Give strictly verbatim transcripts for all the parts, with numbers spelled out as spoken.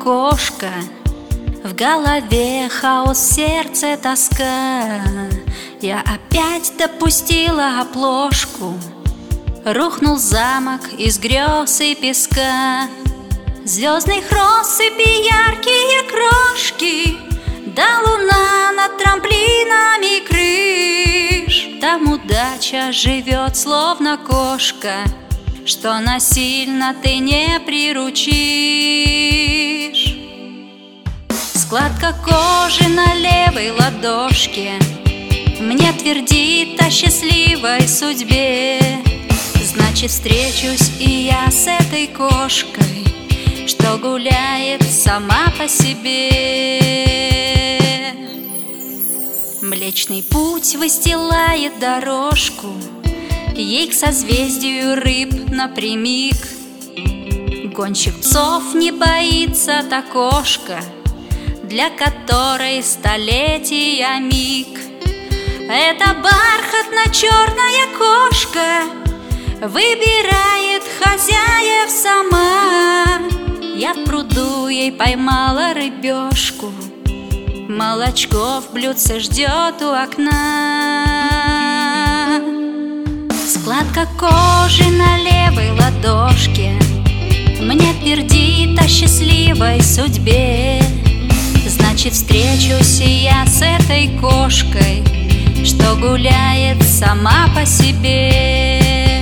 кошка, в голове хаос, в сердце тоска. Я опять допустила оплошку, рухнул замок из грез и песка. Звездных россыпи яркие крошки, да луна над трамплинами крыш. Там удача живет, словно кошка, что насильно ты не приручишь. Складка кожи на левой ладошке мне твердит о счастливой судьбе. Значит, встречусь и я с этой кошкой, что гуляет сама по себе. Млечный путь выстилает дорожку, ей к созвездию рыб напрямик. Гонщик псов не боится та кошка, для которой столетия миг. Эта бархатно-черная кошка выбирает хозяев сама. Я в пруду ей поймала рыбешку, молочко в блюдце ждет у окна. Складка кожи на левой ладошке мне твердит о счастливой судьбе. Значит, встречусь и я с этой кошкой, что гуляет сама по себе.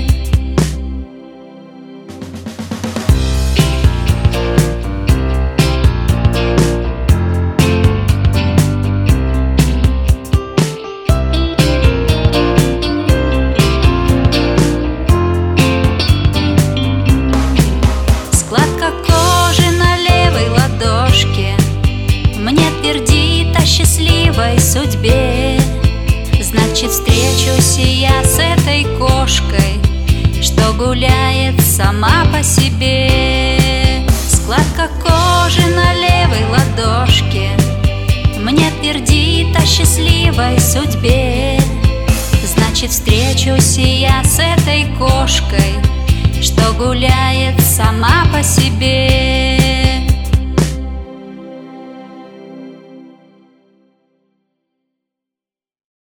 Складка кожи на левой ладошке мне твердит о счастливой судьбе. Значит, встречусь и я с этой кошкой, что гуляет сама по себе. Складка кожи на левой ладошке мне твердит о счастливой судьбе. Значит, встречусь и я с этой кошкой, что гуляет сама по себе.